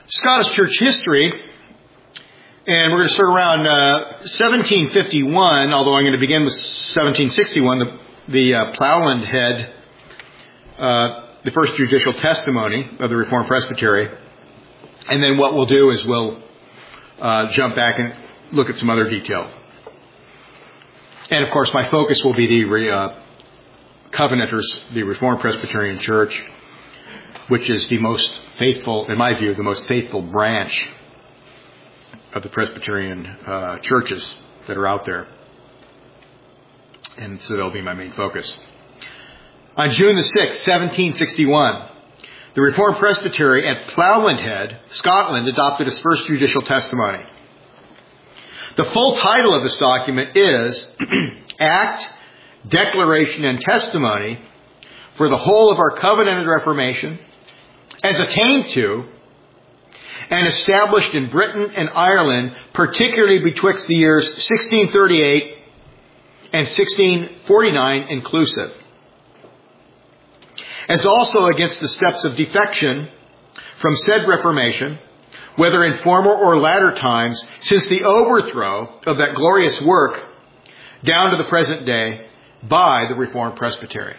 Scottish church history, and we're going to start around 1751, although I'm going to begin with 1761, the Plowland Head, the first judicial testimony of the Reformed Presbytery. And then what we'll do is we'll jump back and look at some other detail. And of course, my focus will be the Covenanters, the Reformed Presbyterian Church, which is the most faithful, in my view, the most faithful branch of the Presbyterian churches that are out there. And so that'll be my main focus. On June the 6th, 1761, the Reformed Presbytery at Plowland Head, Scotland, adopted its first judicial testimony. The full title of this document is Act, Declaration, and Testimony for the whole of our Covenanted Reformation, as attained to and established in Britain and Ireland, particularly betwixt the years 1638 and 1649 inclusive, as also against the steps of defection from said Reformation, whether in former or latter times, since the overthrow of that glorious work down to the present day by the Reformed Presbytery.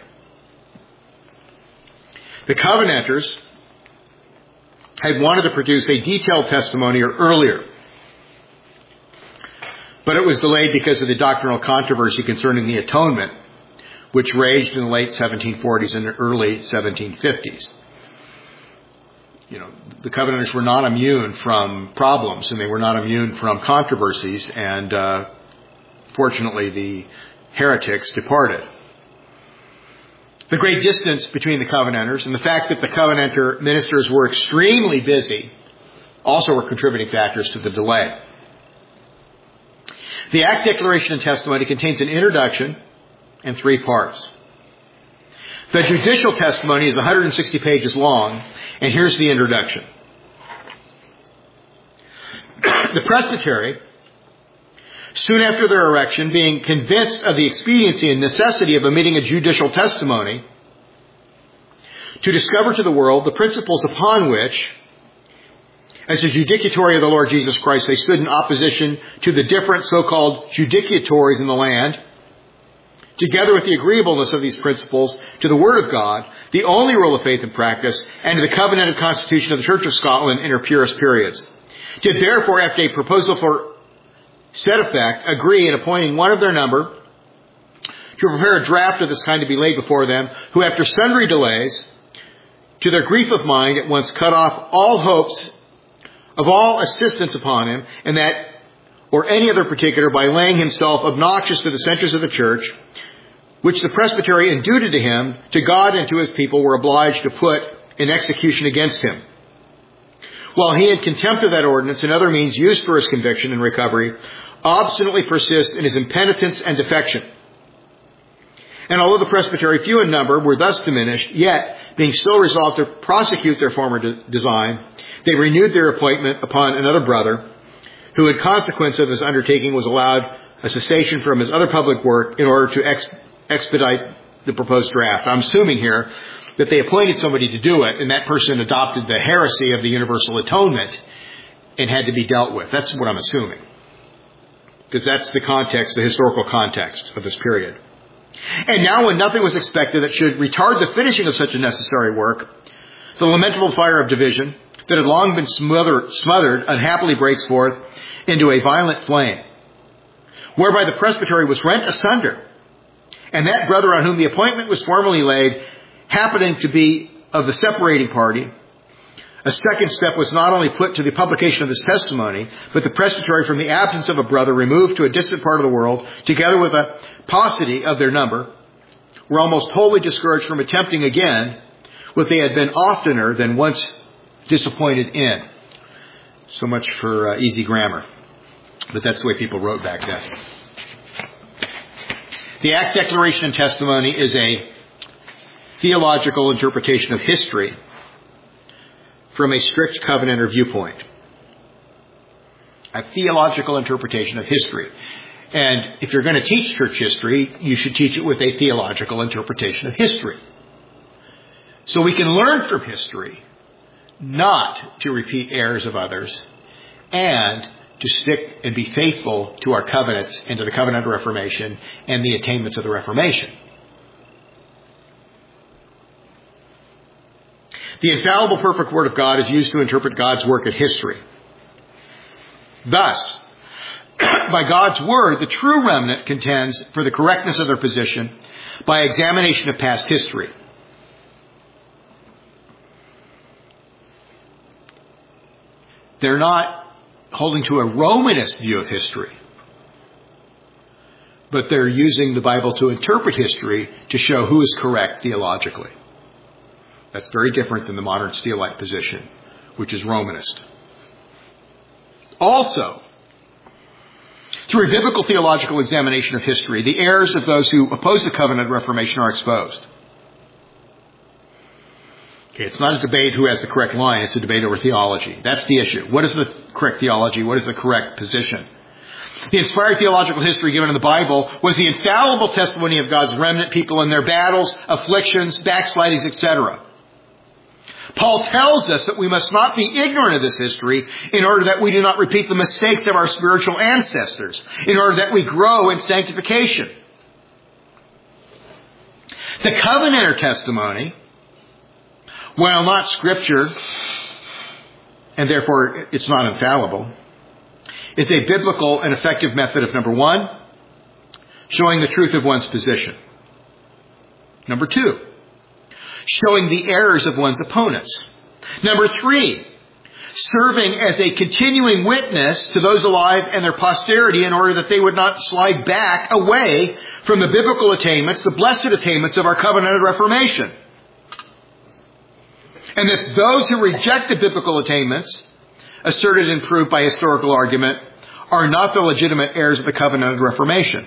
The Covenanters had wanted to produce a detailed testimony earlier, but it was delayed because of the doctrinal controversy concerning the atonement, which raged in the late 1740s and early 1750s. The Covenanters were not immune from problems, and they were not immune from controversies, and fortunately the heretics departed. The great distance between the Covenanters and the fact that the Covenanter ministers were extremely busy also were contributing factors to the delay. The Act, Declaration, and Testimony contains an introduction and 3 parts. The judicial testimony is 160 pages long, and here's the introduction. The Presbytery, soon after their erection, being convinced of the expediency and necessity of omitting a judicial testimony to discover to the world the principles upon which, as a judicatory of the Lord Jesus Christ, they stood in opposition to the different so-called judicatories in the land, together with the agreeableness of these principles to the Word of God, the only rule of faith and practice, and to the covenanted constitution of the Church of Scotland in her purest periods, did therefore, after a proposal for said effect, agree in appointing one of their number to prepare a draft of this kind to be laid before them, who after sundry delays, to their grief of mind, at once cut off all hopes of all assistance upon him, and that, or any other particular, by laying himself obnoxious to the censures of the church, which the presbytery induted to him, to God and to his people, were obliged to put in execution against him. While he, in contempt of that ordinance and other means used for his conviction and recovery, obstinately persists in his impenitence and defection. And although the presbytery, few in number, were thus diminished, yet, being still resolved to prosecute their former design, they renewed their appointment upon another brother, who in consequence of his undertaking was allowed a cessation from his other public work in order to expedite the proposed draft. I'm assuming here that they appointed somebody to do it, and that person adopted the heresy of the universal atonement and had to be dealt with. That's what I'm assuming, because that's the context, the historical context of this period. And now, when nothing was expected that should retard the finishing of such a necessary work, the lamentable fire of division that had long been smothered unhappily breaks forth into a violent flame, whereby the presbytery was rent asunder, and that brother on whom the appointment was formally laid, happening to be of the separating party, a second step was not only put to the publication of this testimony, but the presbytery, from the absence of a brother, removed to a distant part of the world, together with a paucity of their number, were almost wholly discouraged from attempting again what they had been oftener than once disappointed in. So much for easy grammar. But that's the way people wrote back then. The Act, Declaration, and Testimony is a theological interpretation of history from a strict Covenanter viewpoint. A theological interpretation of history. And if you're going to teach church history, you should teach it with a theological interpretation of history. So we can learn from history, not to repeat errors of others, and to stick and be faithful to our covenants and to the covenant of Reformation and the attainments of the Reformation. The infallible, perfect Word of God is used to interpret God's work in history. Thus, by God's Word, the true remnant contends for the correctness of their position by examination of past history. They're not holding to a Romanist view of history, but they're using the Bible to interpret history to show who is correct theologically. That's very different than the modern Steelite position, which is Romanist. Also, through a biblical theological examination of history, the errors of those who oppose the covenant of Reformation are exposed. Okay, it's not a debate who has the correct line, it's a debate over theology. That's the issue. What is the correct theology? What is the correct position? The inspired theological history given in the Bible was the infallible testimony of God's remnant people in their battles, afflictions, backslidings, etc. Paul tells us that we must not be ignorant of this history in order that we do not repeat the mistakes of our spiritual ancestors, in order that we grow in sanctification. The covenanter testimony, while not Scripture, and therefore it's not infallible, is a biblical and effective method of, number one, showing the truth of one's position. Number two, showing the errors of one's opponents. Number three, serving as a continuing witness to those alive and their posterity in order that they would not slide back away from the biblical attainments, the blessed attainments of our covenanted Reformation. And that those who reject the biblical attainments, asserted and proved by historical argument, are not the legitimate heirs of the covenanted Reformation.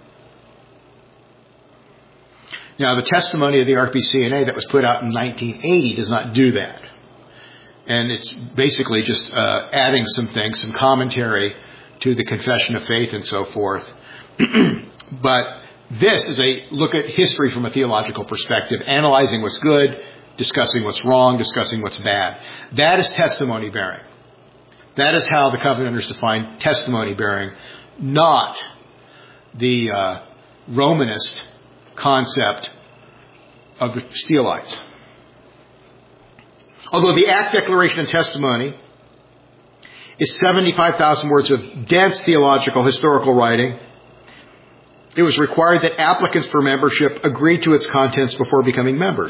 Now, the testimony of the RPCNA that was put out in 1980 does not do that. And it's basically just adding some things, some commentary to the Confession of Faith and so forth. But this is a look at history from a theological perspective, analyzing what's good, discussing what's wrong, discussing what's bad. That is testimony bearing. That is how the Covenanters define testimony bearing, not the Romanist concept of the Steelites. Although the Act, Declaration, and Testimony is 75,000 words of dense theological, historical writing, it was required that applicants for membership agree to its contents before becoming members.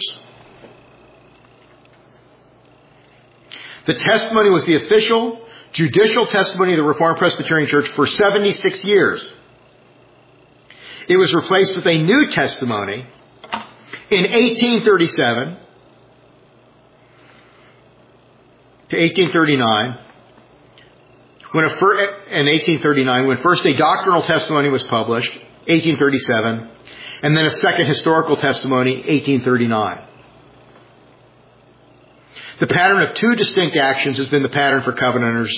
The testimony was the official, judicial testimony of the Reformed Presbyterian Church for 76 years. It was replaced with a new testimony in 1837 to 1839, when first a doctrinal testimony was published, 1837, and then a second historical testimony, 1839. The pattern of two distinct actions has been the pattern for Covenanters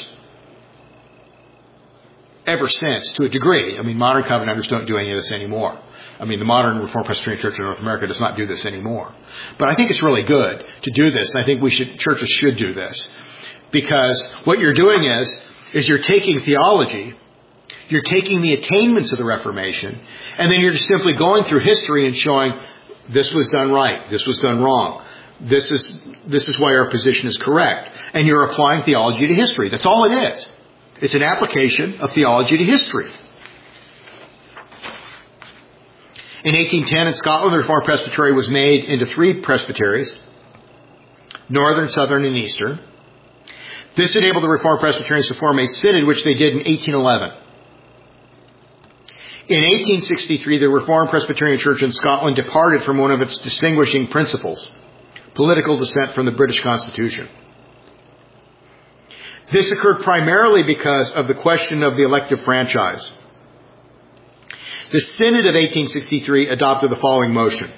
ever since, to a degree. I mean, modern Covenanters don't do any of this anymore. I mean, the modern Reformed Presbyterian Church in North America does not do this anymore. But I think it's really good to do this, and I think churches should do this. Because what you're doing is you're taking theology, you're taking the attainments of the Reformation, and then you're just simply going through history and showing this was done right, this was done wrong. This is why our position is correct. And you're applying theology to history. That's all it is. It's an application of theology to history. In 1810 in Scotland, the Reformed Presbytery was made into 3 presbyteries, Northern, Southern, and Eastern. This enabled the Reformed Presbyterians to form a synod, which they did in 1811. In 1863, the Reformed Presbyterian Church in Scotland departed from one of its distinguishing principles, political dissent from the British Constitution. This occurred primarily because of the question of the elective franchise. The Synod of 1863 adopted the following motion.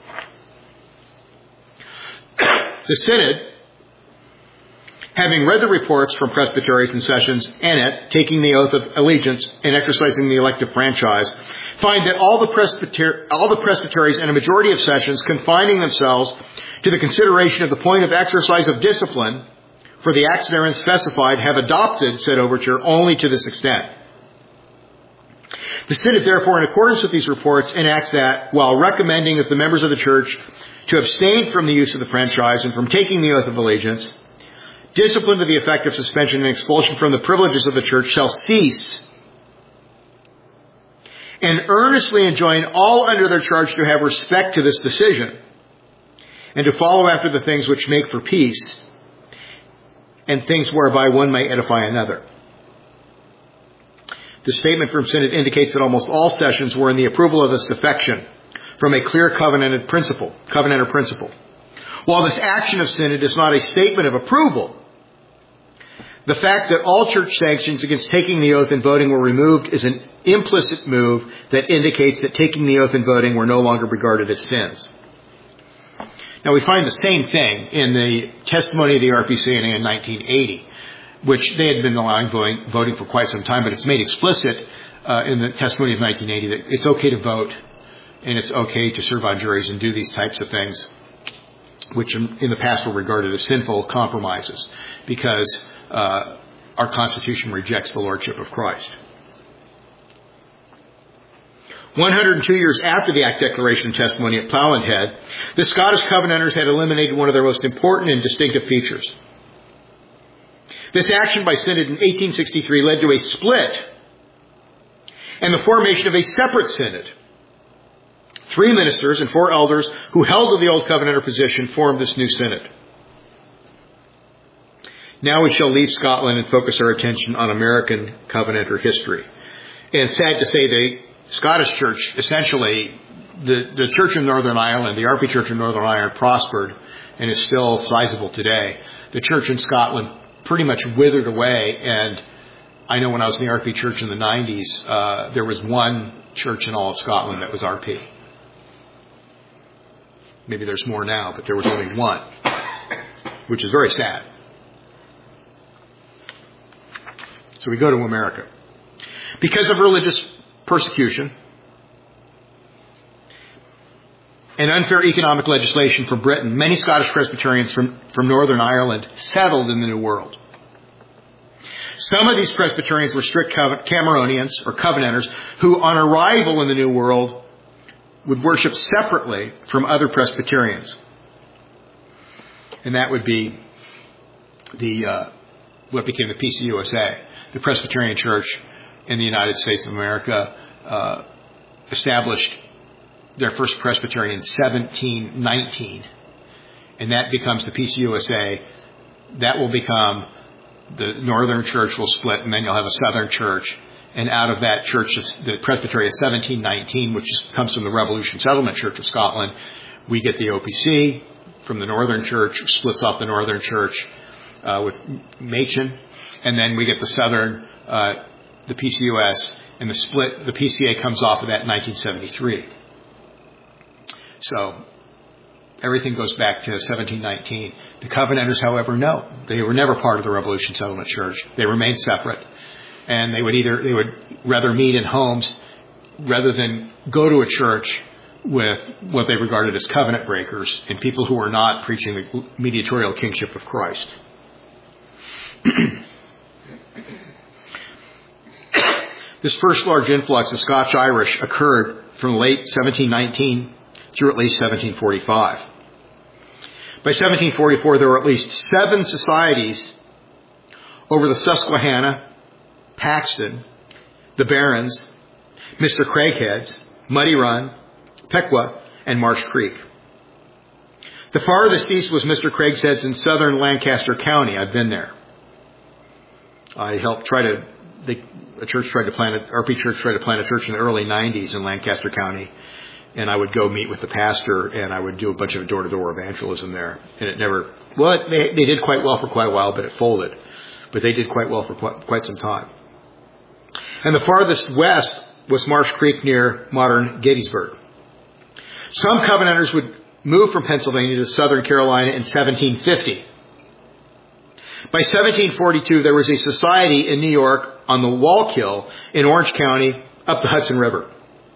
The Synod, having read the reports from presbyteries and sessions in it, taking the oath of allegiance and exercising the elective franchise, find that all the presbyteries and a majority of sessions confining themselves to the consideration of the point of exercise of discipline for the acts therein specified, have adopted said overture only to this extent. The Synod, therefore, in accordance with these reports, enacts that, while recommending that the members of the Church to abstain from the use of the franchise and from taking the oath of allegiance, discipline to the effect of suspension and expulsion from the privileges of the Church shall cease, and earnestly enjoin all under their charge to have respect to this decision, and to follow after the things which make for peace, and things whereby one may edify another. The statement from Synod indicates that almost all sessions were in the approval of this defection from a clear covenanter principle. While this action of Synod is not a statement of approval, the fact that all church sanctions against taking the oath and voting were removed is an implicit move that indicates that taking the oath and voting were no longer regarded as sins. Now, we find the same thing in the testimony of the RPCNA in 1980, which they had been allowing voting for quite some time, but it's made explicit in the testimony of 1980 that it's okay to vote and it's okay to serve on juries and do these types of things, which in the past were regarded as sinful compromises because our Constitution rejects the Lordship of Christ. 102 years after the Act Declaration and Testimony at Plowland Head, the Scottish Covenanters had eliminated one of their most important and distinctive features. This action by Synod in 1863 led to a split and the formation of a separate Synod. 3 ministers and 4 elders who held to the old Covenanter position formed this new Synod. Now we shall leave Scotland and focus our attention on American Covenanter history. And it's sad to say the Scottish Church, essentially, the Church in Northern Ireland, the RP Church in Northern Ireland, prospered and is still sizable today. The Church in Scotland pretty much withered away, and I know when I was in the RP Church in the 90s, there was one church in all of Scotland that was RP. Maybe there's more now, but there was only one, which is very sad. So we go to America. Because of religious persecution and unfair economic legislation from Britain, many Scottish Presbyterians from Northern Ireland settled in the New World. Some of these Presbyterians were strict Cameronians or Covenanters who, on arrival in the New World, would worship separately from other Presbyterians. And that would be what became the PCUSA. The Presbyterian Church in the United States of America established their first presbytery in 1719. And that becomes the PCUSA. That will become the Northern Church will split, and then you'll have a Southern Church. And out of that church, the presbytery of 1719, which comes from the Revolution Settlement Church of Scotland, we get the OPC from the Northern Church, which splits off the Northern Church with Machen. And then we get the Southern, the PCUS, and the PCA comes off of that in 1973. So everything goes back to 1719. The Covenanters, however, no. They were never part of the Revolution Settlement Church. They remained separate. And they would rather meet in homes rather than go to a church with what they regarded as covenant breakers and people who were not preaching the mediatorial kingship of Christ. This first large influx of Scotch-Irish occurred from late 1719 through at least 1745. By 1744, there were at least 7 societies over the Susquehanna, Paxton, the Barrens, Mr. Craigheads, Muddy Run, Pequea, and Marsh Creek. The farthest east was Mr. Craigheads in southern Lancaster County. I've been there. I helped RP Church tried to plant a church in the early 90s in Lancaster County, and I would go meet with the pastor, and I would do a bunch of door-to-door evangelism there. And they did quite well for quite a while, but it folded. But they did quite well for quite some time. And the farthest west was Marsh Creek near modern Gettysburg. Some Covenanters would move from Pennsylvania to southern Carolina in 1750. By 1742, there was a society in New York on the Wallkill in Orange County up the Hudson River.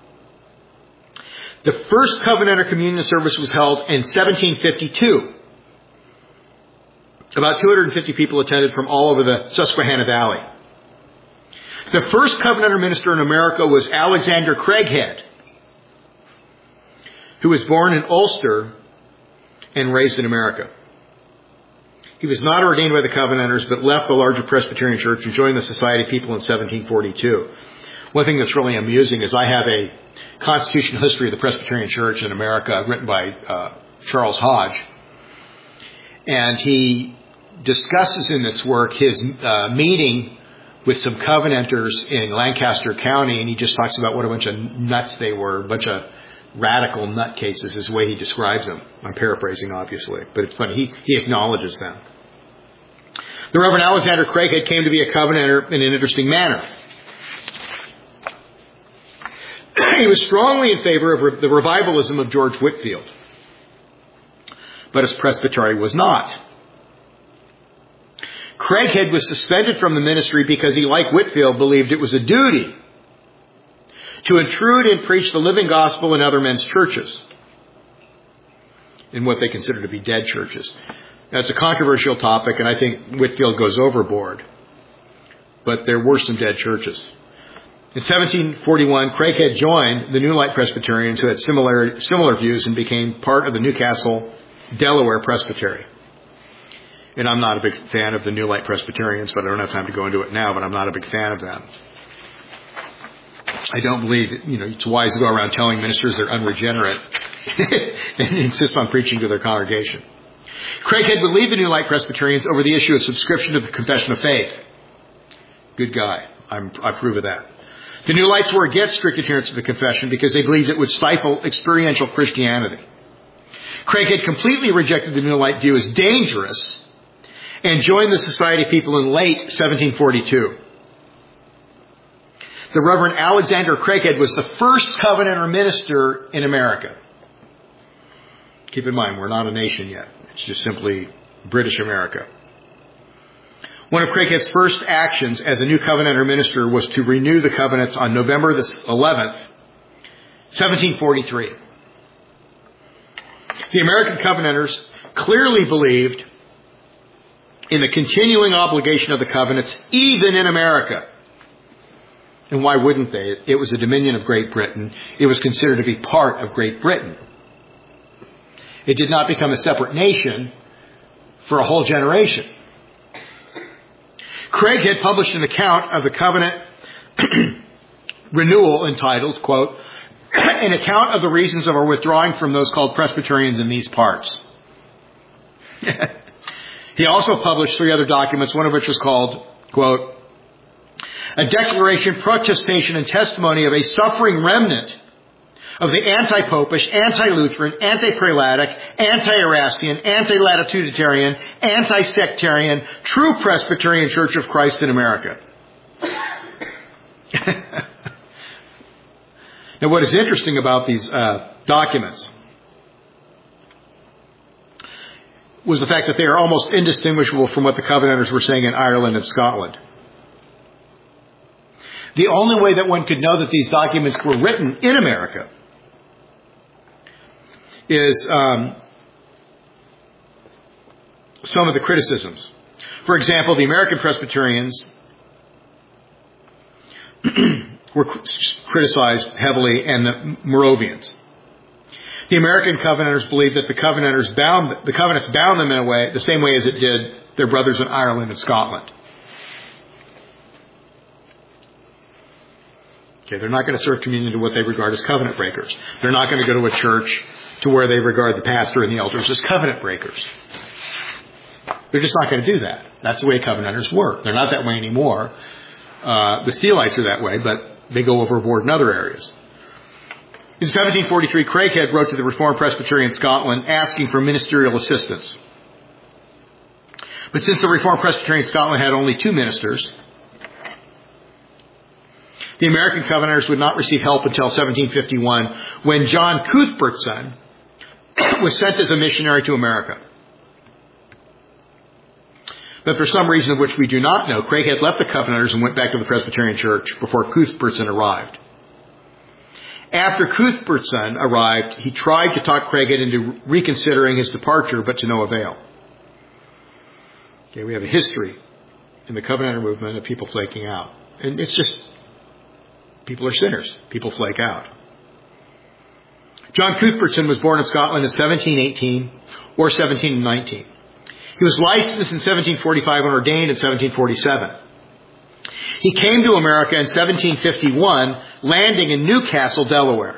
The first Covenanter communion service was held in 1752. About 250 people attended from all over the Susquehanna Valley. The first Covenanter minister in America was Alexander Craighead, who was born in Ulster and raised in America. He was not ordained by the Covenanters, but left the larger Presbyterian Church and joined the Society of People in 1742. One thing that's really amusing is I have a constitutional history of the Presbyterian Church in America written by Charles Hodge. And he discusses in this work his meeting with some Covenanters in Lancaster County, and he just talks about what a bunch of nuts they were, a bunch of radical nutcases is the way he describes them. I'm paraphrasing, obviously, but it's funny. He acknowledges them. The Reverend Alexander Craighead came to be a Covenanter in an interesting manner. He was strongly in favor of the revivalism of George Whitefield, but his presbytery was not. Craighead was suspended from the ministry because he, like Whitefield, believed it was a duty to intrude and preach the living gospel in other men's churches, in what they consider to be dead churches. That's a controversial topic, and I think Whitefield goes overboard. But there were some dead churches. In 1741, Craighead joined the New Light Presbyterians, who had similar views, and became part of the Newcastle, Delaware Presbytery. And I'm not a big fan of the New Light Presbyterians, but I don't have time to go into it now, but I'm not a big fan of them. I don't believe, it's wise to go around telling ministers they're unregenerate and insist on preaching to their congregation. Craighead would lead the New Light Presbyterians over the issue of subscription to the Confession of Faith. Good guy. I approve of that. The New Lights were against strict adherence to the confession because they believed it would stifle experiential Christianity. Craighead completely rejected the New Light view as dangerous and joined the Society of People in late 1742. The Reverend Alexander Craighead was the first Covenanter minister in America. Keep in mind, we're not a nation yet. It's just simply British America. One of Craighead's first actions as a new Covenanter minister was to renew the covenants on November the 11th, 1743. The American Covenanters clearly believed in the continuing obligation of the covenants, even in America. And why wouldn't they? It was a dominion of Great Britain. It was considered to be part of Great Britain. It did not become a separate nation for a whole generation. Craighead published an account of the covenant renewal entitled, quote, an account of the reasons of our withdrawing from those called Presbyterians in these parts. He also published 3 other documents, one of which was called, quote, a declaration, protestation, and testimony of a suffering remnant of the anti-popish, anti-Lutheran, anti-prelatic, anti-Erastian, anti-latitudinarian, anti-sectarian, true Presbyterian Church of Christ in America. Now, what is interesting about these documents was the fact that they are almost indistinguishable from what the Covenanters were saying in Ireland and Scotland. The only way that one could know that these documents were written in America is some of the criticisms. For example, the American Presbyterians were criticized heavily, and the Moravians. The American Covenanters believed that the covenants bound them in a way, the same way as it did their brothers in Ireland and Scotland. Okay, they're not going to serve communion to what they regard as covenant breakers. They're not going to go to a church to where they regard the pastor and the elders as covenant breakers. They're just not going to do that. That's the way Covenanters work. They're not that way anymore. The Steelites are that way, but they go overboard in other areas. In 1743, Craighead wrote to the Reformed Presbyterian Scotland asking for ministerial assistance. But since the Reformed Presbyterian Scotland had only 2 ministers, the American Covenanters would not receive help until 1751, when John Cuthbertson was sent as a missionary to America. But for some reason of which we do not know, Craighead left the Covenanters and went back to the Presbyterian Church before Cuthbertson arrived. After Cuthbertson arrived, he tried to talk Craighead into reconsidering his departure, but to no avail. Okay, we have a history in the Covenanter movement of people flaking out. And it's just, people are sinners. People flake out. John Cuthbertson was born in Scotland in 1718 or 1719. He was licensed in 1745 and ordained in 1747. He came to America in 1751, landing in Newcastle, Delaware.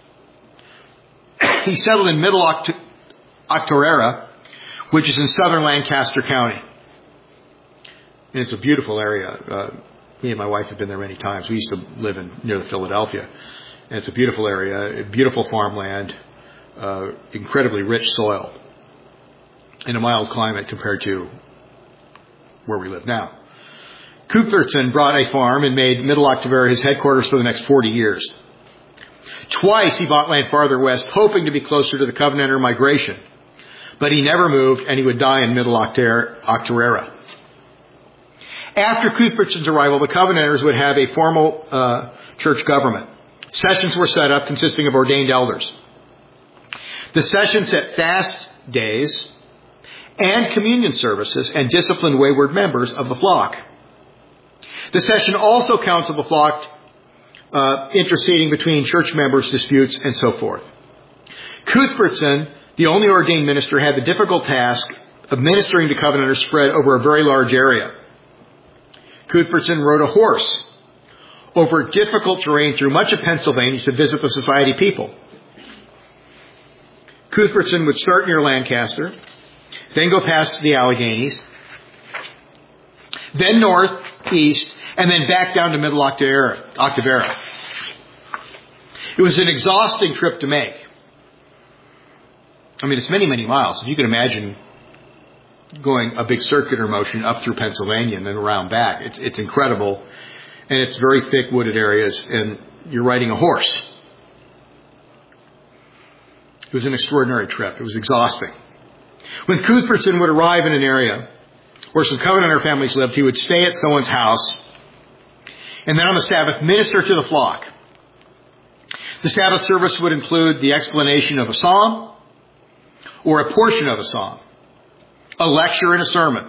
He settled in Middle Octorara, which is in southern Lancaster County. And it's a beautiful area. Me and my wife have been there many times. We used to live near Philadelphia. And it's a beautiful area, beautiful farmland, incredibly rich soil, and a mild climate compared to where we live now. Cuthbertson brought a farm and made Middle Octorara his headquarters for the next 40 years. Twice he bought land farther west, hoping to be closer to the Covenanter migration. But he never moved, and he would die in Middle Octorara. After Cuthbertson's arrival, the Covenanters would have a formal church government. Sessions were set up consisting of ordained elders. The session set fast days and communion services and disciplined wayward members of the flock. The session also counseled the flock, interceding between church members' disputes and so forth. Cuthbertson, the only ordained minister, had the difficult task of ministering to Covenanters spread over a very large area. Cuthbertson rode a horse over difficult terrain through much of Pennsylvania to visit the society people. Cuthbertson would start near Lancaster, then go past the Alleghenies, then north, east, and then back down to Middle Octorara. It was an exhausting trip to make. I mean, it's many, many miles. If you can imagine going a big circular motion up through Pennsylvania and then around back, it's incredible. And it's very thick wooded areas, and you're riding a horse. It was an extraordinary trip. It was exhausting. When Cuthbertson would arrive in an area where some Covenanter families lived, he would stay at someone's house, and then on the Sabbath, minister to the flock. The Sabbath service would include the explanation of a psalm or a portion of a psalm, a lecture and a sermon.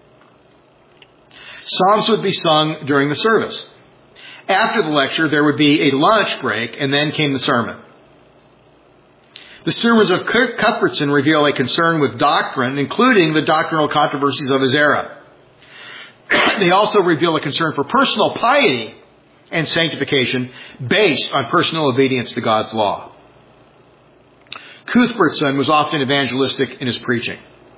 Psalms would be sung during the service. After the lecture, there would be a lunch break, and then came the sermon. The sermons of Cuthbertson reveal a concern with doctrine, including the doctrinal controversies of his era. They also reveal a concern for personal piety and sanctification based on personal obedience to God's law. Cuthbertson was often evangelistic in his preaching.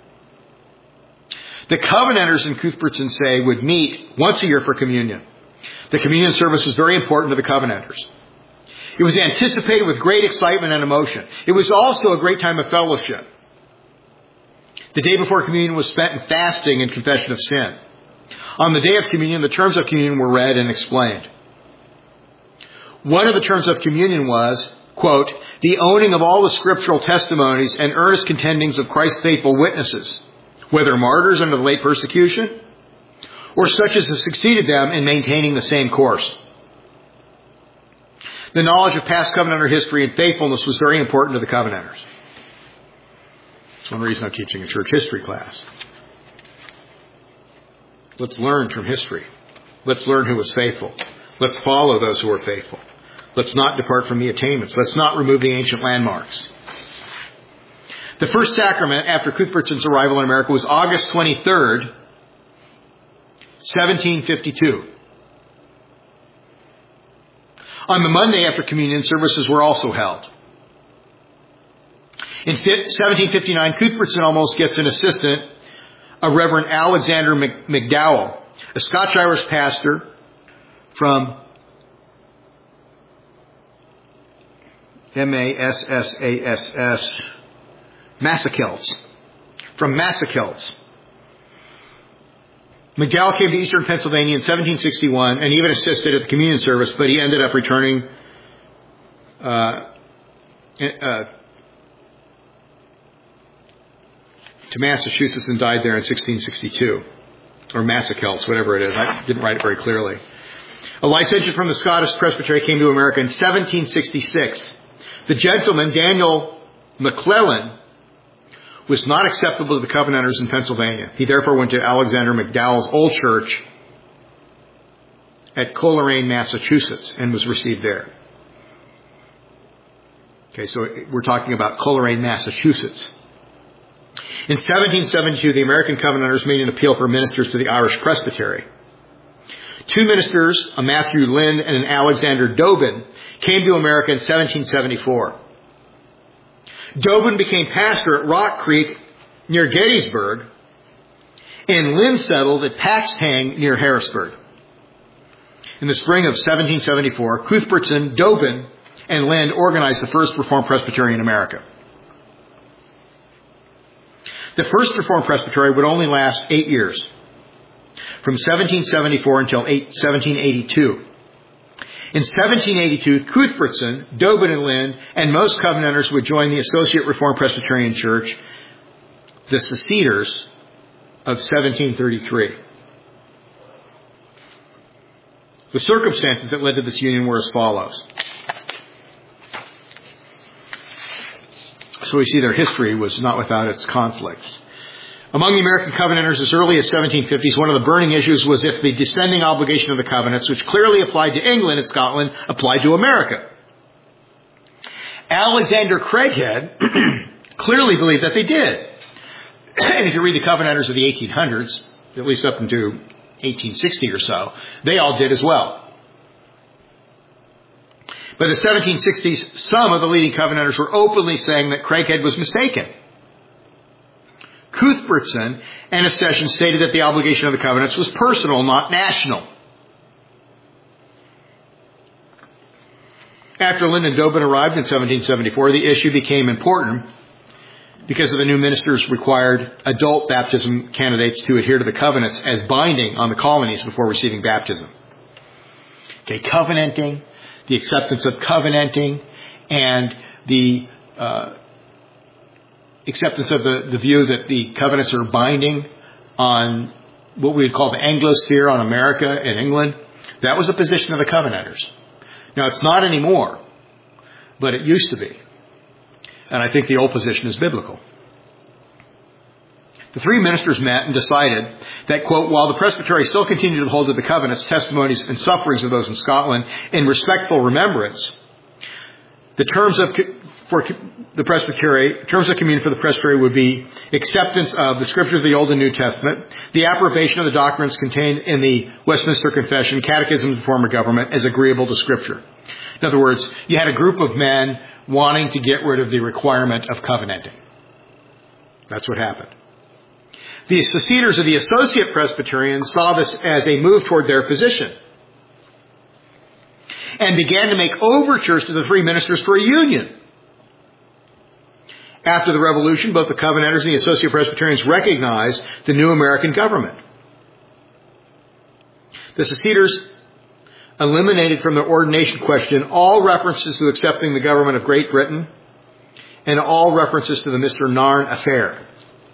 The Covenanters in Cuthbertson's day would meet once a year for communion. The communion service was very important to the Covenanters. It was anticipated with great excitement and emotion. It was also a great time of fellowship. The day before communion was spent in fasting and confession of sin. On the day of communion, the terms of communion were read and explained. One of the terms of communion was, quote, the owning of all the scriptural testimonies and earnest contendings of Christ's faithful witnesses, whether martyrs under the late persecution or such as have succeeded them in maintaining the same course. The knowledge of past Covenanter history and faithfulness was very important to the Covenanters. That's one reason I'm teaching a church history class. Let's learn from history. Let's learn who was faithful. Let's follow those who are faithful. Let's not depart from the attainments. Let's not remove the ancient landmarks. The first sacrament after Cuthbertson's arrival in America was August 23rd, 1752. On the Monday after communion, services were also held. In 1759, Cuthbertson almost gets an assistant, a Reverend Alexander McDowell, a Scotch-Irish pastor from Massachusetts, from Massachusetts. McDowell came to eastern Pennsylvania in 1761 and even assisted at the communion service, but he ended up returning to Massachusetts and died there in 1662. Or Massachusetts, whatever it is. I didn't write it very clearly. A licentiate from the Scottish Presbytery came to America in 1766. The gentleman, Daniel McClellan, was not acceptable to the Covenanters in Pennsylvania. He therefore went to Alexander McDowell's old church at Coleraine, Massachusetts, and was received there. Okay, so we're talking about Coleraine, Massachusetts. In 1772, the American Covenanters made an appeal for ministers to the Irish Presbytery. Two ministers, a Matthew Lynn and an Alexander Dobin, came to America in 1774. Dobin became pastor at Rock Creek near Gettysburg, and Lynn settled at Paxtang near Harrisburg. In the spring of 1774, Cuthbertson, Dobin, and Lynn organized the first Reformed Presbytery in America. The first Reformed Presbytery would only last 8 years, from 1774 until 1782. In 1782, Cuthbertson, Dobin, and Lynn, and most Covenanters would join the Associate Reformed Presbyterian Church, the Seceders, of 1733. The circumstances that led to this union were as follows. So we see their history was not without its conflicts. Among the American Covenanters as early as 1750s, one of the burning issues was if the descending obligation of the covenants, which clearly applied to England and Scotland, applied to America. Alexander Craighead clearly believed that they did. And if you read the Covenanters of the 1800s, at least up into 1860 or so, they all did as well. By the 1760s, some of the leading Covenanters were openly saying that Craighead was mistaken. Cuthbertson and a session stated that the obligation of the covenants was personal, not national. After Lynn and Dobin arrived in 1774, the issue became important because of the new ministers required adult baptism candidates to adhere to the covenants as binding on the colonies before receiving baptism. Okay, covenanting, the acceptance of covenanting, and the acceptance of the view that the covenants are binding on what we would call the Anglosphere, on America and England. That was the position of the Covenanters. Now, it's not anymore, but it used to be. And I think the old position is biblical. The three ministers met and decided that, quote, while the presbytery still continued to hold to the covenants, testimonies, and sufferings of those in Scotland in respectful remembrance, the terms of communion for the presbytery would be acceptance of the scriptures of the Old and New Testament, the approbation of the doctrines contained in the Westminster Confession, catechisms of the former government as agreeable to Scripture. In other words, you had a group of men wanting to get rid of the requirement of covenanting. That's what happened. The seceders of the Associate Presbyterians saw this as a move toward their position and began to make overtures to the three ministers for a union. After the Revolution, both the Covenanters and the Associate Presbyterians recognized the new American government. The seceders eliminated from the ordination question all references to accepting the government of Great Britain and all references to the Mr. Narn affair.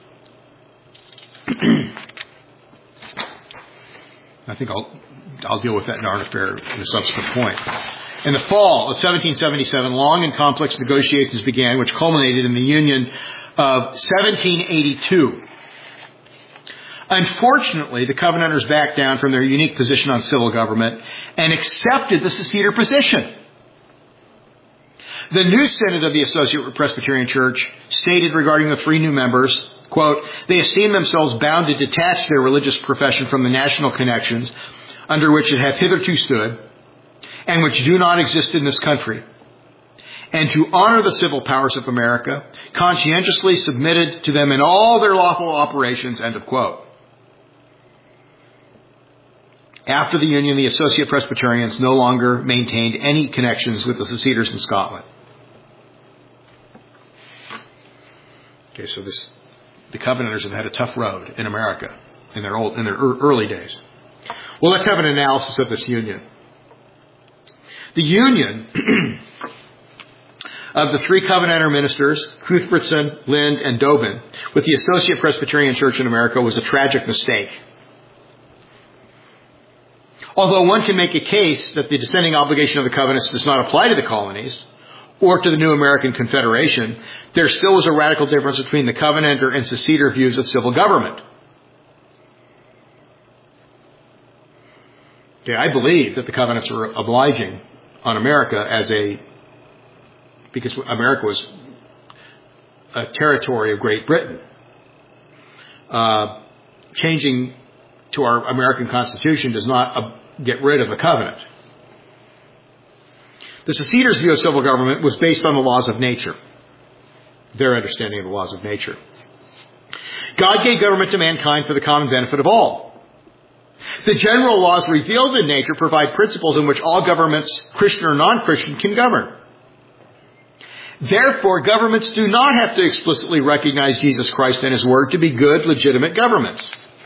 I think I'll deal with that Narn affair in a subsequent point. In the fall of 1777, long and complex negotiations began, which culminated in the Union of 1782. Unfortunately, the Covenanters backed down from their unique position on civil government and accepted the seceder position. The new Synod of the Associate Presbyterian Church stated regarding the three new members, quote, they esteem themselves bound to detach their religious profession from the national connections under which it hath hitherto stood, and which do not exist in this country, and to honor the civil powers of America, conscientiously submitted to them in all their lawful operations, end of quote. After the Union, the Associate Presbyterians no longer maintained any connections with the seceders in Scotland. Okay, so the Covenanters have had a tough road in America in their early days. Well, let's have an analysis of this union. The union of the three Covenanter ministers, Cuthbertson, Lind, and Dobin, with the Associate Presbyterian Church in America was a tragic mistake. Although one can make a case that the descending obligation of the covenants does not apply to the colonies, or to the new American Confederation, there still was a radical difference between the Covenanter and seceder views of civil government. Okay, I believe that the Covenants were obliging on America because America was a territory of Great Britain. Changing to our American Constitution does not get rid of a covenant. The seceders' view of civil government was based on the laws of nature, their understanding of the laws of nature. God gave government to mankind for the common benefit of all. The general laws revealed in nature provide principles in which all governments, Christian or non-Christian, can govern. Therefore, governments do not have to explicitly recognize Jesus Christ and His Word to be good, legitimate governments.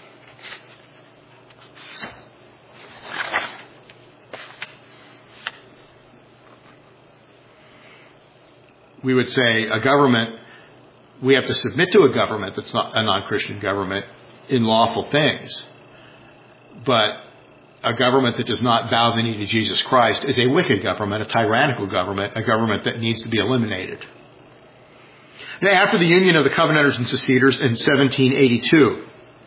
We would say we have to submit to a government that's not a non-Christian government in lawful things. But a government that does not bow the knee to Jesus Christ is a wicked government, a tyrannical government, a government that needs to be eliminated. Now, after the union of the Covenanters and seceders in 1782,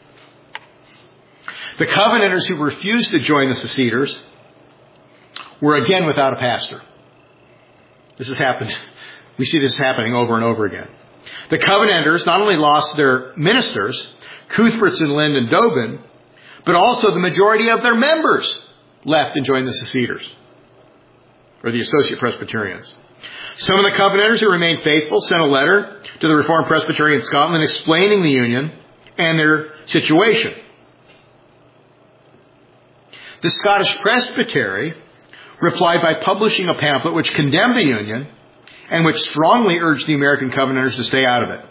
the Covenanters who refused to join the seceders were again without a pastor. This has happened. We see this happening over and over again. The Covenanters not only lost their ministers, Cuthbertson, Lind, and Dobin, but also the majority of their members left and joined the seceders, or the Associate Presbyterians. Some of the Covenanters who remained faithful sent a letter to the Reformed Presbytery in Scotland explaining the union and their situation. The Scottish Presbytery replied by publishing a pamphlet which condemned the union and which strongly urged the American Covenanters to stay out of it.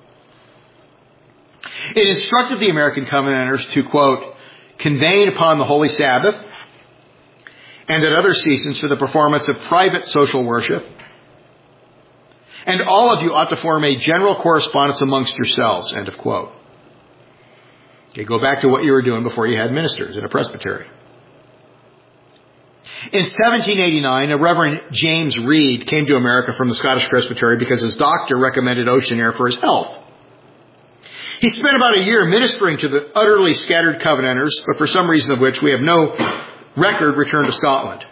It instructed the American Covenanters to, quote, convene upon the Holy Sabbath and at other seasons for the performance of private social worship. And all of you ought to form a general correspondence amongst yourselves, end of quote. Okay, go back to what you were doing before you had ministers in a presbytery. In 1789, a Reverend James Reed came to America from the Scottish Presbytery because his doctor recommended ocean air for his health. He spent about a year ministering to the utterly scattered Covenanters, but for some reason of which we have no record, returned to Scotland.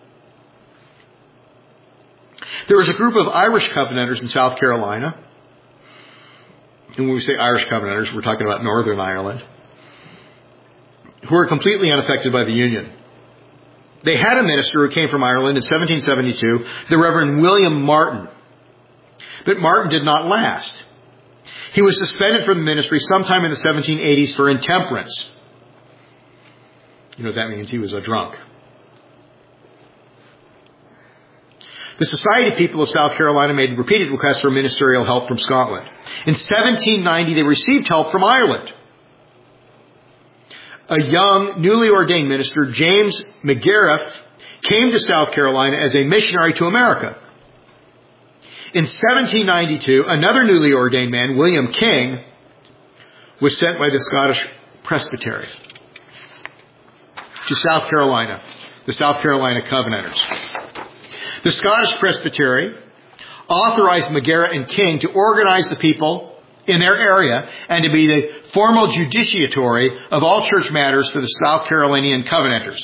There was a group of Irish Covenanters in South Carolina. And when we say Irish Covenanters, we're talking about Northern Ireland, who were completely unaffected by the Union. They had a minister who came from Ireland in 1772, the Reverend William Martin. But Martin did not last. He was suspended from the ministry sometime in the 1780s for intemperance. You know what that means? He was a drunk. The Society people of South Carolina made repeated requests for ministerial help from Scotland. In 1790, they received help from Ireland. A young, newly ordained minister, James McGariff, came to South Carolina as a missionary to America. In 1792, another newly ordained man, William King, was sent by the Scottish Presbytery to South Carolina, the South Carolina Covenanters. The Scottish Presbytery authorized McGarrett and King to organize the people in their area and to be the formal judiciatory of all church matters for the South Carolinian Covenanters.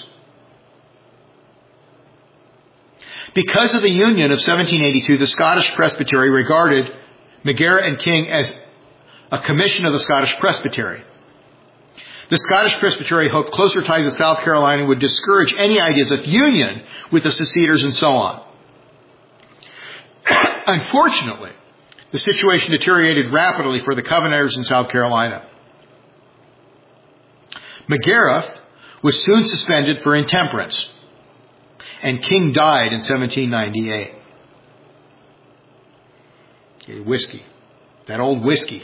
Because of the Union of 1782, the Scottish Presbytery regarded McGarrett and King as a commission of the Scottish Presbytery. The Scottish Presbytery hoped closer ties with South Carolina would discourage any ideas of union with the seceders and so on. Unfortunately, the situation deteriorated rapidly for the Covenanters in South Carolina. McGariff was soon suspended for intemperance, and King died in 1798. Okay, whiskey. That old whiskey.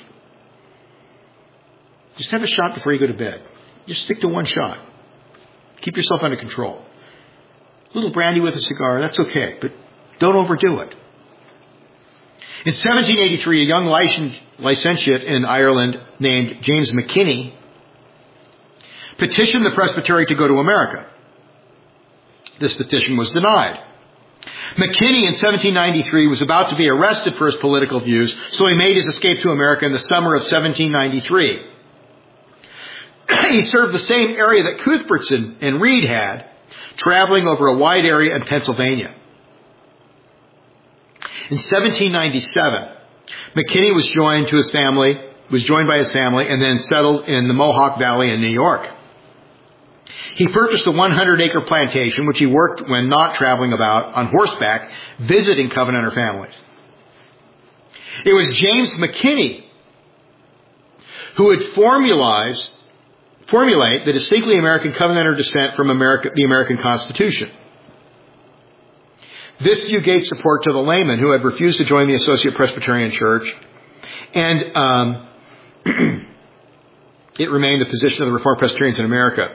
Just have a shot before you go to bed. Just stick to one shot. Keep yourself under control. A little brandy with a cigar, that's okay, but don't overdo it. In 1783, a young licentiate in Ireland named James McKinney petitioned the Presbytery to go to America. This petition was denied. McKinney in 1793 was about to be arrested for his political views, so he made his escape to America in the summer of 1793. He served the same area that Cuthbertson and Reed had, traveling over a wide area in Pennsylvania. In 1797, McKinney was joined by his family and then settled in the Mohawk Valley in New York. He purchased a 100-acre plantation, which he worked when not traveling about on horseback, visiting Covenanter families. It was James McKinney who would formulate the distinctly American Covenanter descent from the American Constitution. This view gave support to the laymen who had refused to join the Associate Presbyterian Church, and it remained the position of the Reformed Presbyterians in America.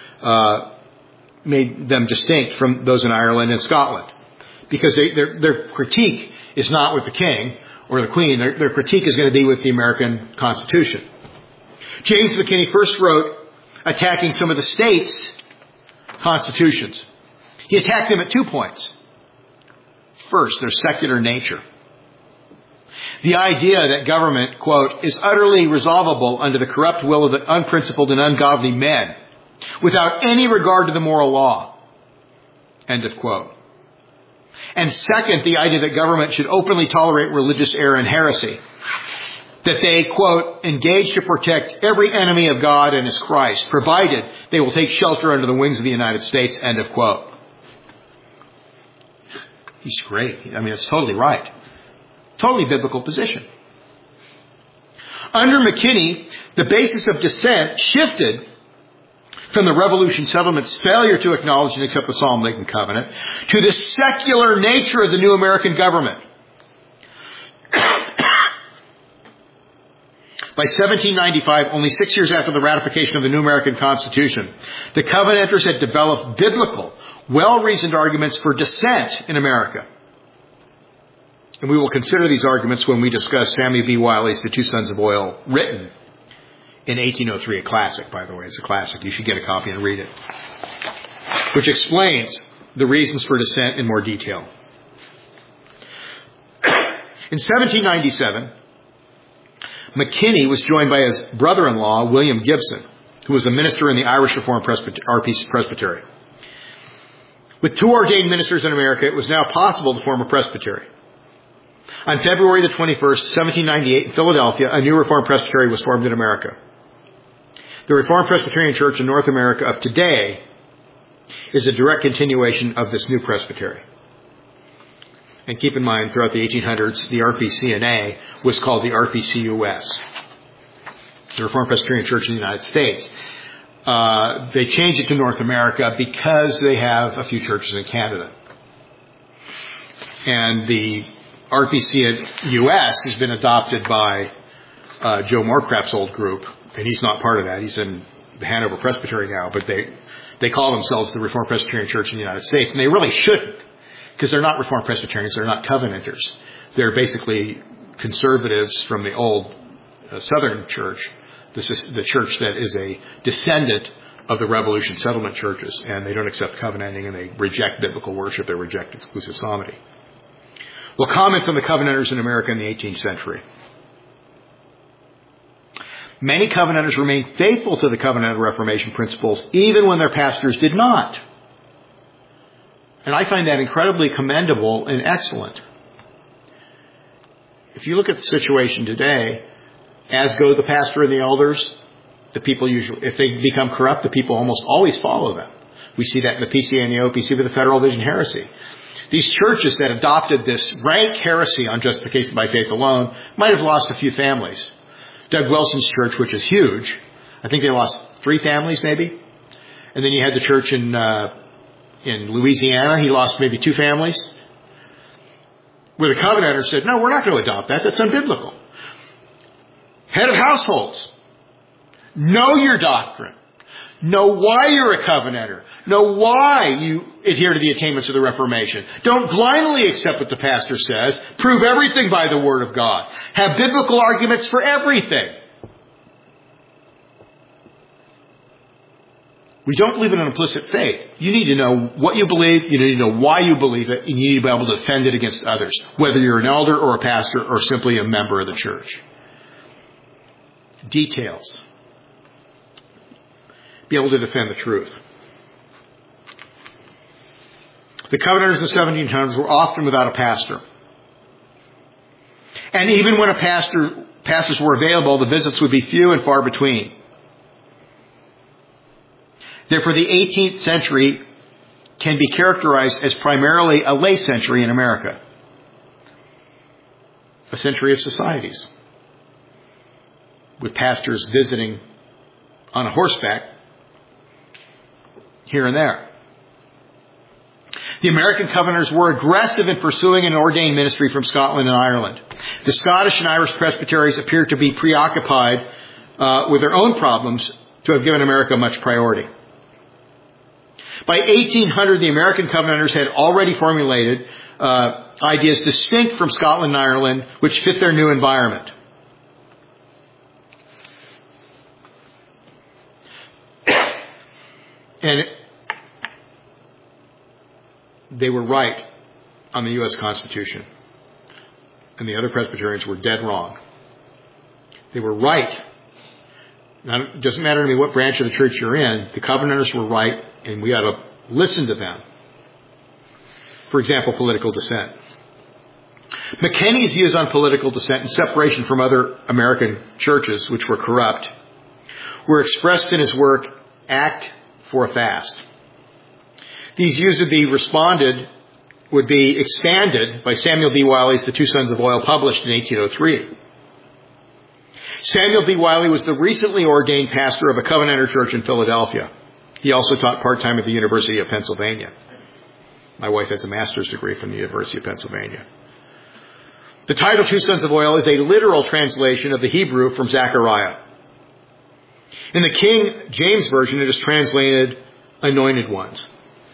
Made them distinct from those in Ireland and Scotland. Because their critique is not with the king or the queen. Their critique is going to be with the American Constitution. James McKinney first wrote attacking some of the states' constitutions. He attacked them at 2 points. First, their secular nature. The idea that government, quote, is utterly resolvable under the corrupt will of the unprincipled and ungodly men, without any regard to the moral law. End of quote. And second, the idea that government should openly tolerate religious error and heresy. That they, quote, engage to protect every enemy of God and His Christ, provided they will take shelter under the wings of the United States. End of quote. He's great. I mean, it's totally right. Totally biblical position. Under McKinney, the basis of dissent shifted from the Revolution Settlement's failure to acknowledge and accept the Salt Lake Covenant to the secular nature of the new American government. By 1795, only 6 years after the ratification of the new American Constitution, the Covenanters had developed biblical, well-reasoned arguments for dissent in America. And we will consider these arguments when we discuss Samuel B. Wiley's The Two Sons of Oil, written in 1803, a classic, by the way. It's a classic. You should get a copy and read it. Which explains the reasons for dissent in more detail. In 1797, McKinney was joined by his brother-in-law, William Gibson, who was a minister in the Irish Reformed Presbytery. With 2 ordained ministers in America, it was now possible to form a presbytery. On February the 21st, 1798, in Philadelphia, a new Reformed Presbytery was formed in America. The Reformed Presbyterian Church in North America of today is a direct continuation of this new presbytery. And keep in mind, throughout the 1800s, the RPCNA was called the RPCUS, the Reformed Presbyterian Church in the United States. They changed it to North America because they have a few churches in Canada. And the RPCUS has been adopted by Joe Morecraft's old group, and he's not part of that. He's in the Hanover Presbytery now, but they call themselves the Reformed Presbyterian Church in the United States, and they really shouldn't, because they're not Reformed Presbyterians, they're not Covenanters. They're basically conservatives from the old Southern Church, the church that is a descendant of the Revolution Settlement churches, and they don't accept covenanting, and they reject biblical worship, they reject exclusive psalmody. Well, comments on the Covenanters in America in the 18th century. Many Covenanters remained faithful to the Covenantal Reformation principles, even when their pastors did not. And I find that incredibly commendable and excellent. If you look at the situation today, as go the pastor and the elders, the people usually, if they become corrupt, the people almost always follow them. We see that in the PCA and the OPC with the Federal Vision heresy. These churches that adopted this rank heresy on justification by faith alone might have lost a few families. Doug Wilson's church, which is huge, I think they lost 3 families maybe. And then you had the church in Louisiana, he lost maybe 2 families. Where the Covenanters said, no, we're not going to adopt that. That's unbiblical. Head of households, know your doctrine. Know why you're a Covenanter. Know why you adhere to the attainments of the Reformation. Don't blindly accept what the pastor says. Prove everything by the Word of God. Have biblical arguments for everything. We don't believe in an implicit faith. You need to know what you believe, you need to know why you believe it, and you need to be able to defend it against others, whether you're an elder or a pastor or simply a member of the church. Details. Be able to defend the truth. The Covenanters in the 1700s were often without a pastor. And even when pastors were available, the visits would be few and far between. Therefore, the 18th century can be characterized as primarily a lay century in America. A century of societies, with pastors visiting on a horseback here and there. The American Covenanters were aggressive in pursuing an ordained ministry from Scotland and Ireland. The Scottish and Irish presbyteries appeared to be preoccupied with their own problems to have given America much priority. By 1800, the American Covenanters had already formulated ideas distinct from Scotland and Ireland, which fit their new environment. And they were right on the U.S. Constitution. And the other Presbyterians were dead wrong. They were right. Now, it doesn't matter to me what branch of the church you're in. The Covenanters were right, and we ought to listen to them. For example, political dissent. McKenney's views on political dissent and separation from other American churches, which were corrupt, were expressed in his work, Act for a Fast. These views would be expanded by Samuel B. Wiley's The Two Sons of Oil, published in 1803. Samuel B. Wiley was the recently ordained pastor of a Covenanter church in Philadelphia. He also taught part-time at the University of Pennsylvania. My wife has a master's degree from the University of Pennsylvania. The title Two Sons of Oil is a literal translation of the Hebrew from Zechariah. In the King James Version, it is translated Anointed Ones.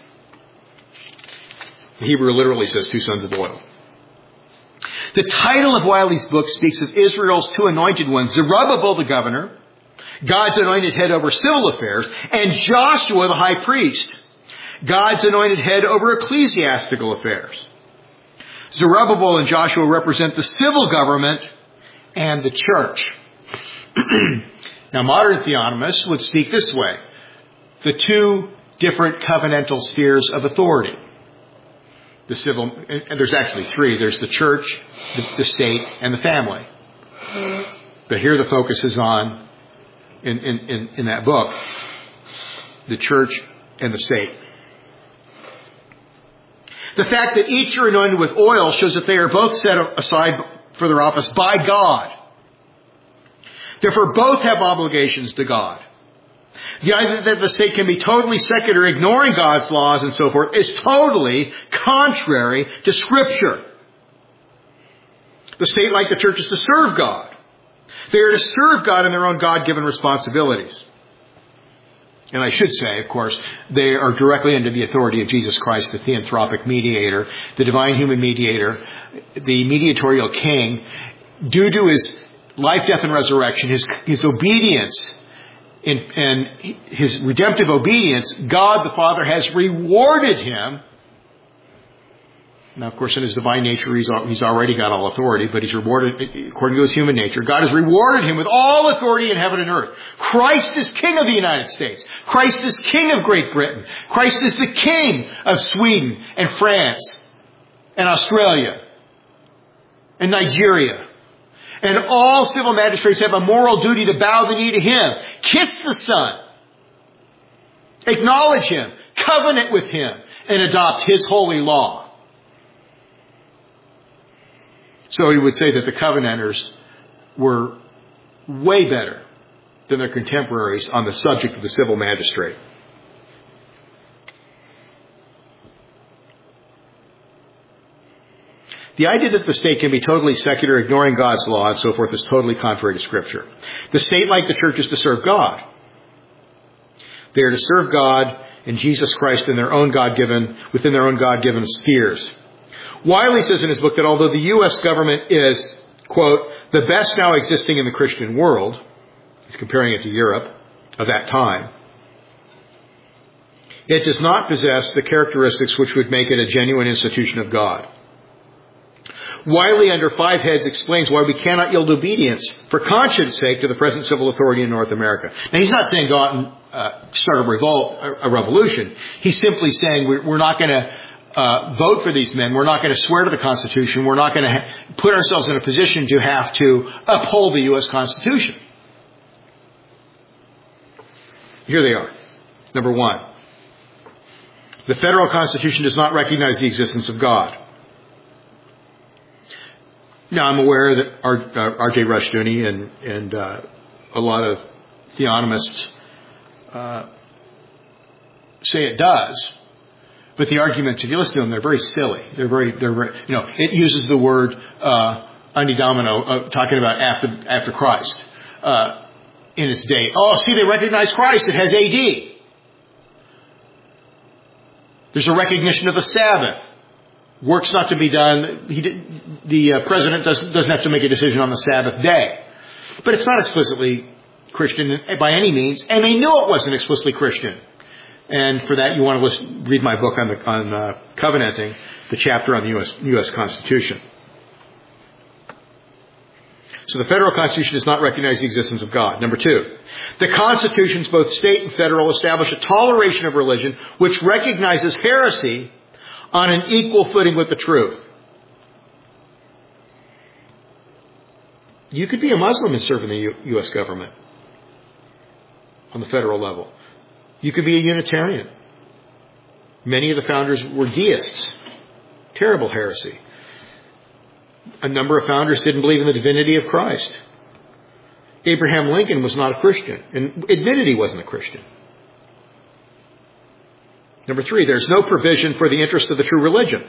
The Hebrew literally says Two Sons of Oil. The title of Wiley's book speaks of Israel's two anointed ones, Zerubbabel the governor, God's anointed head over civil affairs, and Joshua the high priest, God's anointed head over ecclesiastical affairs. Zerubbabel and Joshua represent the civil government and the church. Now, modern theonomists would speak this way: the two different covenantal spheres of authority. The civil, and there's actually three. There's the church, the state, and the family. But here the focus is on, in that book, the church and the state. The fact that each are anointed with oil shows that they are both set aside for their office by God. Therefore, both have obligations to God. The idea that the state can be totally secular, ignoring God's laws and so forth, is totally contrary to Scripture. The state, like the church, is to serve God. They are to serve God in their own God-given responsibilities. And I should say, of course, they are directly under the authority of Jesus Christ, the theanthropic mediator, the divine human mediator, the mediatorial king. Due to his life, death, and resurrection, his obedience, and his redemptive obedience, God the Father has rewarded him. Now, of course, in his divine nature, he's already got all authority, but he's rewarded, according to his human nature, God has rewarded him with all authority in heaven and earth. Christ is King of the United States. Christ is King of Great Britain. Christ is the King of Sweden and France and Australia and Nigeria. And all civil magistrates have a moral duty to bow the knee to him, kiss the Son, acknowledge him, covenant with him, and adopt his holy law. So he would say that the Covenanters were way better than their contemporaries on the subject of the civil magistrate. The idea that the state can be totally secular, ignoring God's law and so forth, is totally contrary to Scripture. The state, like the church, is to serve God. They are to serve God and Jesus Christ within their own God-given spheres. Wiley says in his book that although the U.S. government is, quote, the best now existing in the Christian world, he's comparing it to Europe of that time, It does not possess the characteristics which would make it a genuine institution of God. Wiley, under 5 heads, explains why we cannot yield obedience for conscience sake to the present civil authority in North America. Now, he's not saying go out and start a revolt, a revolution. He's simply saying we're not going to vote for these men. We're not going to swear to the Constitution. We're not going to put ourselves in a position to have to uphold the U.S. Constitution. Here they are. Number 1. The federal Constitution does not recognize the existence of God. Now, I'm aware that R.J. Rushdoony and a lot of theonomists say it does, but the arguments, if you listen to them, they're very silly. They're very, it uses the word Andi Domino, talking about after Christ in its day. Oh, see, they recognize Christ. It has AD. There's a recognition of the Sabbath. Work's not to be done. The president doesn't have to make a decision on the Sabbath day. But it's not explicitly Christian by any means, and they knew it wasn't explicitly Christian. And for that, you want to read my book on covenanting, the chapter on the U.S. Constitution. So the federal Constitution does not recognize the existence of God. Number 2, the Constitutions, both state and federal, establish a toleration of religion which recognizes heresy on an equal footing with the truth. You could be a Muslim and serve in the U.S. government on the federal level. You could be a Unitarian. Many of the founders were deists. Terrible heresy. A number of founders didn't believe in the divinity of Christ. Abraham Lincoln was not a Christian and admitted he wasn't a Christian. Number 3, there's no provision for the interest of the true religion.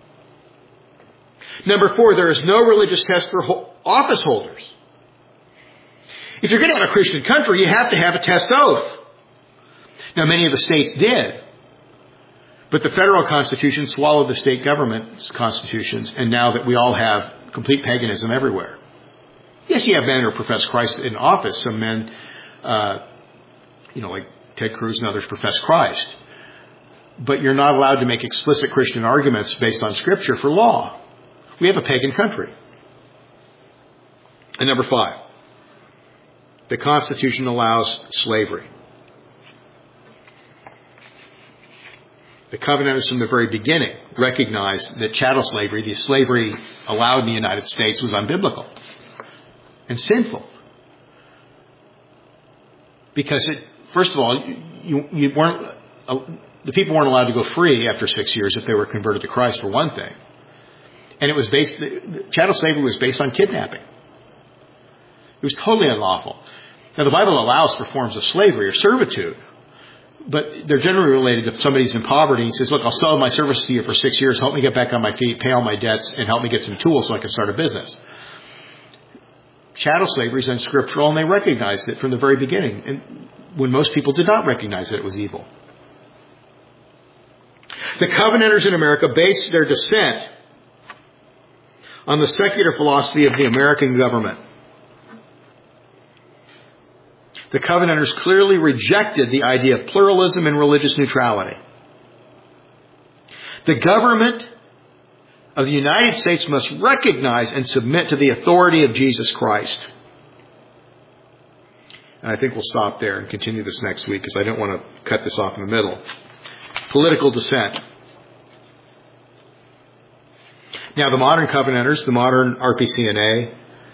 Number 4, there is no religious test for office holders. If you're going to have a Christian country, you have to have a test oath. Now, many of the states did. But the federal Constitution swallowed the state government's constitutions, and now that we all have complete paganism everywhere. Yes, you have men who profess Christ in office. Some men, like Ted Cruz and others profess Christ. But you're not allowed to make explicit Christian arguments based on Scripture for law. We have a pagan country. And number 5, the Constitution allows slavery. The Covenanters from the very beginning recognized that chattel slavery, the slavery allowed in the United States, was unbiblical and sinful. Because first of all, the people weren't allowed to go free after 6 years if they were converted to Christ, for one thing. And chattel slavery was based on kidnapping. It was totally unlawful. Now, the Bible allows for forms of slavery or servitude, but they're generally related if somebody's in poverty and he says, look, I'll sell my service to you for 6 years, help me get back on my feet, pay all my debts, and help me get some tools so I can start a business. Chattel slavery is unscriptural, and they recognized it from the very beginning, and when most people did not recognize that it was evil. The Covenanters in America based their dissent on the secular philosophy of the American government. The Covenanters clearly rejected the idea of pluralism and religious neutrality. The government of the United States must recognize and submit to the authority of Jesus Christ. And I think we'll stop there and continue this next week because I don't want to cut this off in the middle. Political dissent. Now, the modern Covenanters, the modern RPCNA,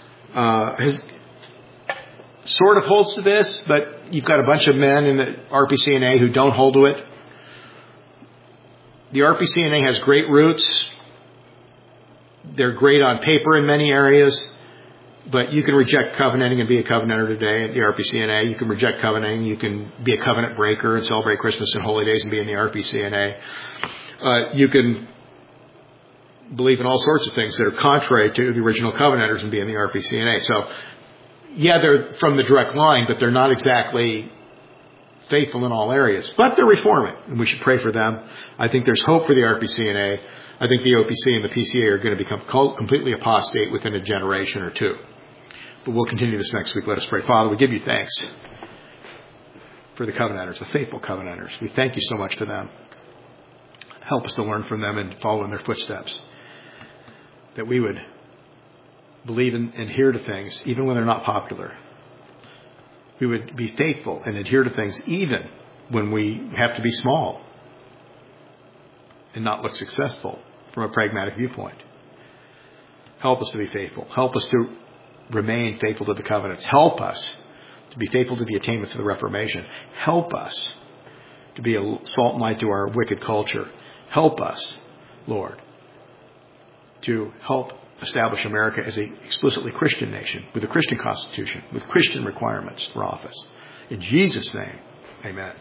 sort of holds to this, but you've got a bunch of men in the RPCNA who don't hold to it. The RPCNA has great roots. They're great on paper in many areas, but you can reject covenanting and be a covenanter today at the RPCNA. You can reject covenanting. You can be a covenant breaker and celebrate Christmas and holy days and be in the RPCNA. You can believe in all sorts of things that are contrary to the original covenanters and be in the RPCNA. So, yeah, they're from the direct line, but they're not exactly faithful in all areas. But they're reforming, and we should pray for them. I think there's hope for the RPCNA. I think the OPC and the PCA are going to become completely apostate within a generation or two. But we'll continue this next week. Let us pray. Father, we give you thanks for the Covenanters, the faithful Covenanters. We thank you so much for them. Help us to learn from them and follow in their footsteps. That we would believe and adhere to things even when they're not popular. We would be faithful and adhere to things even when we have to be small and not look successful from a pragmatic viewpoint. Help us to be faithful. Help us to remain faithful to the covenants. Help us to be faithful to the attainments of the Reformation. Help us to be a salt and light to our wicked culture. Help us, Lord, to help establish America as an explicitly Christian nation with a Christian constitution, with Christian requirements for office. In Jesus' name, amen.